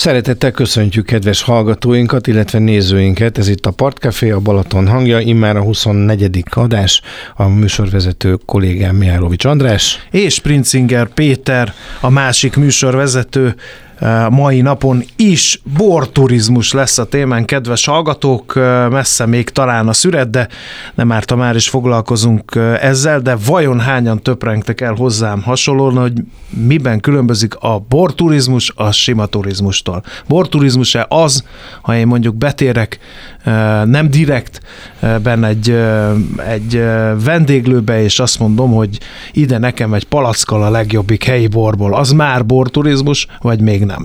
Szeretettel köszöntjük kedves hallgatóinkat, illetve nézőinket. Ez itt a Partcafé, a Balaton hangja, immár a 24. adás, a műsorvezető kollégám Mihálovics András. És Princinger Péter, a másik műsorvezető. Mai napon is borturizmus lesz a témán, kedves hallgatók, messze még talán a szüret, de nem árt, már is foglalkozunk ezzel, de vajon hányan töprengtek el hozzám hasonlóan, hogy miben különbözik a borturizmus a sima turizmustól? Borturizmus-e az, ha én mondjuk betérek nem direkt benne egy vendéglőbe, és azt mondom, hogy ide nekem egy palackkal a legjobbik helyi borból, az már borturizmus, vagy még nem?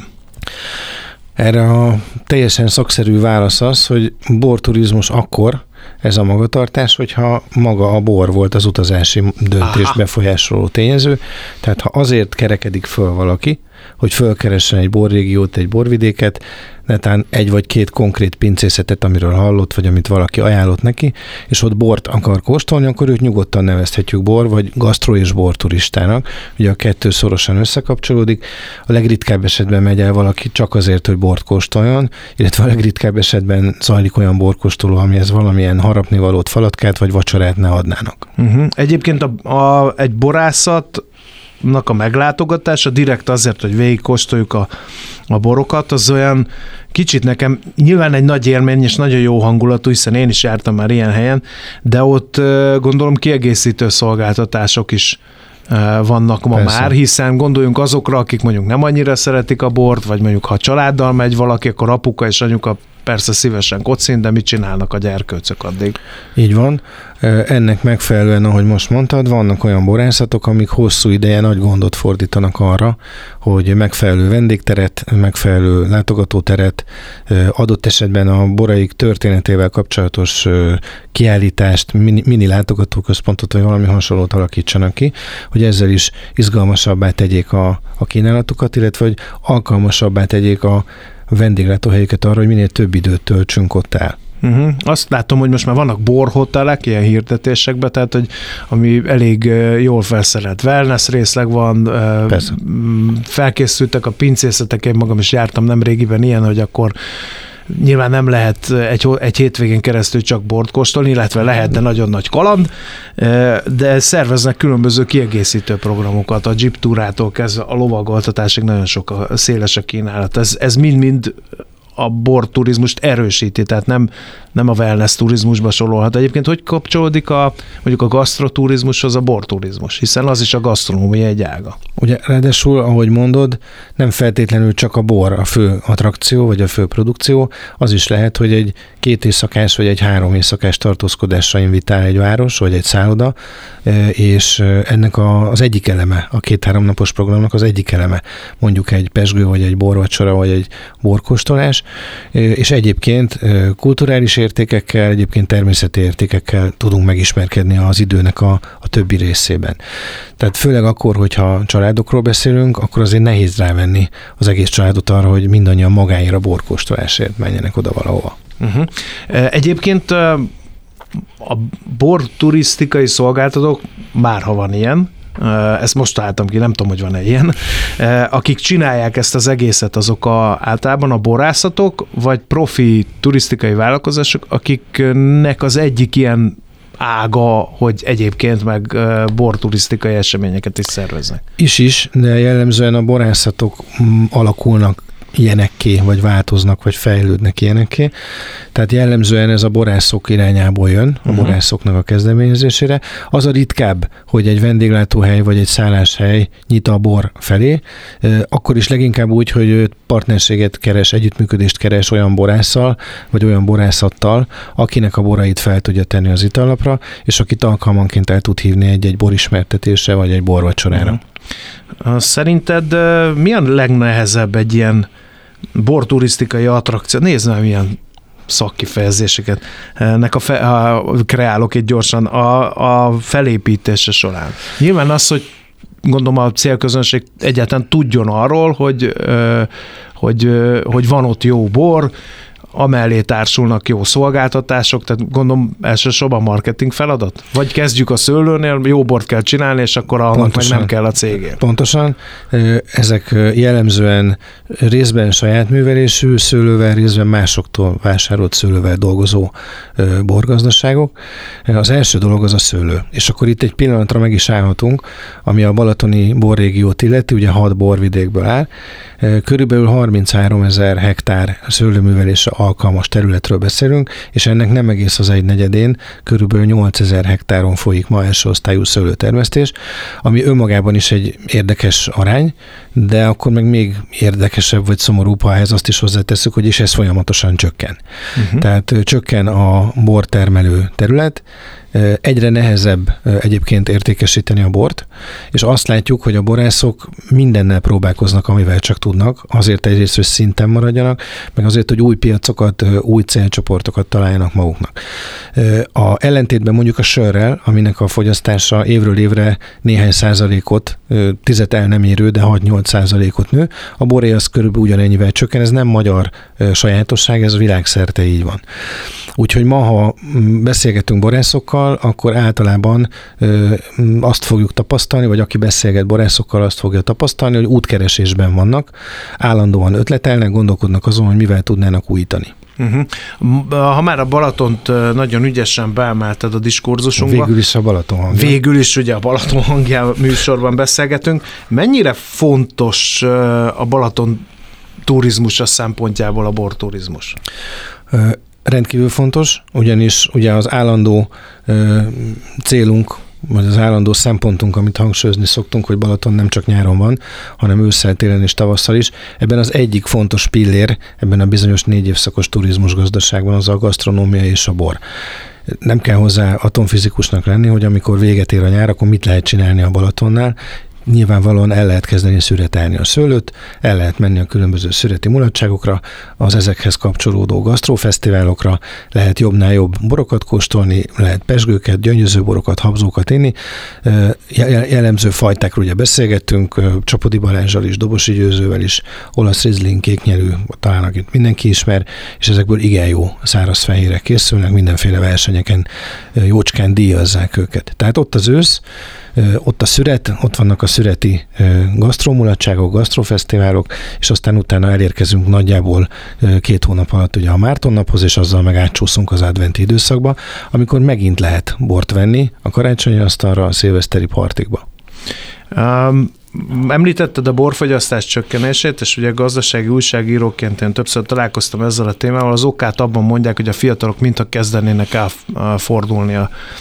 Erre a teljesen szakszerű válasz az, hogy borturizmus akkor ez a magatartás, hogyha maga a bor volt az utazási döntés befolyásoló tényező. Tehát ha azért kerekedik föl valaki, hogy fölkeressen egy borrégiót, egy borvidéket, netán egy vagy két konkrét pincészetet, amiről hallott, vagy amit valaki ajánlott neki, és ott bort akar kóstolni, akkor őt nyugodtan nevezhetjük bor, vagy gasztro- és borturistának. Ugye a kettő szorosan összekapcsolódik. A legritkább esetben megy el valaki csak azért, hogy bort kóstoljon, illetve a legritkább esetben zajlik olyan borkóstoló, amihez valamilyen harapnivalót, falatkát vagy vacsorát ne adnának. Egyébként egy borászat a meglátogatása direkt azért, hogy végigkóstoljuk a borokat, az olyan kicsit nekem nyilván egy nagy élmény és nagyon jó hangulatú, hiszen én is jártam már ilyen helyen, de ott gondolom kiegészítő szolgáltatások is vannak ma. Persze. Már, hiszen gondoljunk azokra, akik mondjuk nem annyira szeretik a bort, vagy mondjuk ha családdal megy valaki, akkor apuka és anyuka persze szívesen kocint, de mit csinálnak a gyerkőcök addig? Így van. Ennek megfelelően, ahogy most mondtad, vannak olyan borászatok, amik hosszú ideje nagy gondot fordítanak arra, hogy megfelelő vendégteret, megfelelő látogatóteret, adott esetben a boraik történetével kapcsolatos kiállítást, mini látogatóközpontot, vagy valami hasonlót alakítsanak ki, hogy ezzel is izgalmasabbá tegyék a kínálatukat, illetve hogy alkalmasabbá tegyék a vendéglátóhelyüket arra, hogy minél több időt töltsünk ott el. Azt látom, hogy most már vannak borhotelek ilyen hirdetésekben, tehát hogy ami elég jól felszerelt wellness részleg van, persze. Felkészültek a pincészetek, én magam is jártam nemrégiben ilyen, hogy akkor nyilván nem lehet egy hétvégén keresztül csak bort kóstolni, illetve lehet, de nagyon nagy kaland, de szerveznek különböző kiegészítő programokat, a jeep túrától kezdve a lovagoltatásig nagyon sok széles a kínálat. Ez mind-mind a borturizmust erősíti, tehát nem a wellness turizmusba sorolhat. Egyébként hogy kapcsolódik mondjuk a gasztroturizmushoz a borturizmus, hiszen az is a gasztronómia egy ága. Ugye ráadásul, ahogy mondod, nem feltétlenül csak a bor a fő attrakció, vagy a fő produkció, az is lehet, hogy egy 2 éjszakás, vagy egy 3 éjszakás tartózkodásra invitál egy város, vagy egy szálloda, és ennek az egyik eleme, a 2-3 napos programnak az egyik eleme, mondjuk egy pezsgő, vagy egy borvacsora, vagy egy borkóstolás, és egyébként kulturális értékekkel, egyébként természeti értékekkel tudunk megismerkedni az időnek a többi részében. Tehát főleg akkor, hogyha családokról beszélünk, akkor azért nehéz rávenni az egész családot arra, hogy mindannyian magáért a borkóstolásért menjenek oda valahova. Egyébként a borturisztikai szolgáltatók, bárha van ilyen, ezt most találtam ki, nem tudom, hogy van-e ilyen, akik csinálják ezt az egészet, azok általában a borászatok, vagy profi turisztikai vállalkozások, akiknek az egyik ilyen ága, hogy egyébként meg borturisztikai eseményeket is szerveznek. Is, de jellemzően a borászatok alakulnak ilyenekké, vagy változnak, vagy fejlődnek ilyenekké. Tehát jellemzően ez a borászok irányából jön, a borászoknak a kezdeményezésére. Az a ritkább, hogy egy vendéglátóhely, vagy egy szálláshely nyit a bor felé, akkor is leginkább úgy, hogy partnerséget keres, együttműködést keres olyan borásszal, vagy olyan borászattal, akinek a borait fel tudja tenni az italapra, és akit alkalmanként el tud hívni egy borismertetésre, vagy egy borvacsorára. Szerinted mi a legnehezebb egy ilyen borturisztikai attrakció? Nézd meg, milyen szakkifejezéseket kreálok itt gyorsan a felépítése során. Nyilván az, hogy gondolom a célközönség egyáltalán tudjon arról, hogy van ott jó bor, amellé társulnak jó szolgáltatások, tehát gondolom elsősorban marketing feladat? Vagy kezdjük a szőlőnél, jó bort kell csinálni, és akkor annak meg nem kell a cégért. Pontosan. Ezek jellemzően részben saját művelésű szőlővel, részben másoktól vásárolt szőlővel dolgozó borgazdaságok. Az első dolog az a szőlő. És akkor itt egy pillanatra meg is állhatunk, ami a balatoni borrégiót illeti, ugye 6 borvidékből áll. Körülbelül 33 000 hektár szőlőművelésre alkalmas területről beszélünk, és ennek nem egész az 1/4, körülbelül 8 000 hektáron folyik ma első osztályú szőlőtermesztés, ami önmagában is egy érdekes arány, de akkor meg még érdekesebb vagy szomorúbb, ha ehhez azt is hozzátesszük, hogy is ez folyamatosan csökken. Tehát csökken a bortermelő terület, egyre nehezebb egyébként értékesíteni a bort, és azt látjuk, hogy a borászok mindennel próbálkoznak, amivel csak tudnak, azért egyrészt, hogy szinten maradjanak, meg azért, hogy új piacokat, új célcsoportokat találjanak maguknak. A ellentétben mondjuk a sörrel, aminek a fogyasztása évről évre néhány százalékot, 10 el nem érő, de 6-8% nő, a boré az körülbelül ugyanennyivel csökken, ez nem magyar sajátosság, ez világszerte így van. Úgyhogy ma, ha beszélgetünk borászokkal, akkor általában azt fogjuk tapasztalni, vagy aki beszélget borászokkal, azt fogja tapasztalni, hogy útkeresésben vannak, állandóan ötletelnek, gondolkodnak azon, hogy mivel tudnának újítani. Ha már a Balatont nagyon ügyesen beemelted a diskurzusunkba. Végül is a Balaton hangja. Végül is ugye a Balaton hangja műsorban beszélgetünk. Mennyire fontos a Balaton turizmusa szempontjából a borturizmus? Rendkívül fontos, ugyanis ugye az állandó célunk, vagy az állandó szempontunk, amit hangsúlyozni szoktunk, hogy Balaton nem csak nyáron van, hanem ősszel, télen és tavasszal is. Ebben az egyik fontos pillér, ebben a bizonyos 4 évszakos turizmus gazdaságban az a gasztronómia és a bor. Nem kell hozzá atomfizikusnak lenni, hogy amikor véget ér a nyár, akkor mit lehet csinálni a Balatonnál. Nyilvánvalóan el lehet kezdeni szüretelni a szőlőt, el lehet menni a különböző szüreti mulatságokra, az ezekhez kapcsolódó gasztrófesztiválokra, lehet jobbnál jobb borokat kóstolni, lehet pezsgőket, gyöngyöző borokat, habzókat inni. Jellemző fajtákról ugye beszélgettünk, Csapodi Balázsral is, Dobosi Győzővel is, olasz rizling, kéknyelű, talán akit mindenki ismer, és ezekből igen jó száraz fehérek készülnek, mindenféle versenyeken jócskán díjazzák őket. Tehát ott az ősz, ott a szüret, ott vannak a szüreti gasztromulatságok, gasztrofesztiválok, és aztán utána elérkezünk nagyjából 2 hónap alatt ugye a Márton naphoz, és azzal meg átcsúszunk az adventi időszakba, amikor megint lehet bort venni a karácsonyi asztalra, a szilveszteri partikba. Említetted a borfogyasztás csökkenését, és ugye gazdasági újságíróként én többször találkoztam ezzel a témával. Az okát abban mondják, hogy a fiatalok mintha kezdenének elfordulni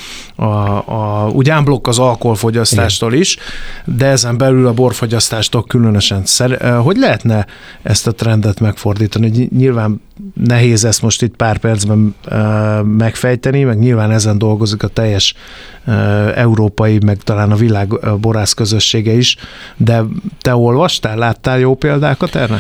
úgy unblock az alkoholfogyasztástól is, de ezen belül a borfogyasztástól különösen. Hogy lehetne ezt a trendet megfordítani? Nyilván nehéz ezt most itt pár percben megfejteni, meg nyilván ezen dolgozik a teljes európai, meg talán a világ borász közössége is, de te olvastál, láttál jó példákat erre?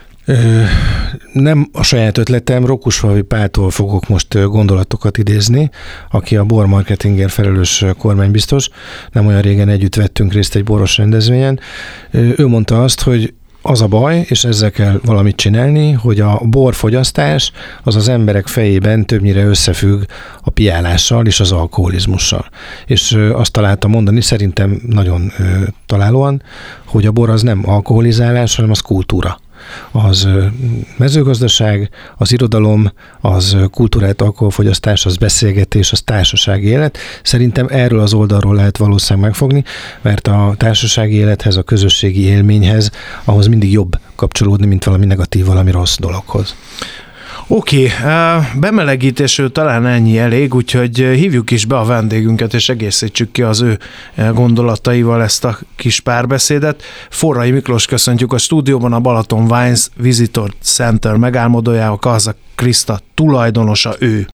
Nem a saját ötletem, Rokusfalvi Páltól fogok most gondolatokat idézni, aki a bormarketingért felelős kormánybiztos. Nem olyan régen együtt vettünk részt egy boros rendezvényen. Ő mondta azt, hogy az a baj, és ezzel kell valamit csinálni, hogy a borfogyasztás az emberek fejében többnyire összefügg a piálással és az alkoholizmussal. És azt találta mondani, szerintem nagyon találóan, hogy a bor az nem alkoholizálás, hanem az kultúra. Az mezőgazdaság, az irodalom, az kultúrált alkoholfogyasztás, az beszélgetés, az társasági élet. Szerintem erről az oldalról lehet valószínűleg megfogni, mert a társasági élethez, a közösségi élményhez, ahhoz mindig jobb kapcsolódni, mint valami negatív, valami rossz dologhoz. Oké, bemelegítésről talán ennyi elég, úgyhogy hívjuk is be a vendégünket, és egészítsük ki az ő gondolataival ezt a kis párbeszédet. Forrai Miklós köszöntjük a stúdióban, a Balaton Wines Visitor Center megálmodója, a Kaza Kriszta tulajdonosa ő.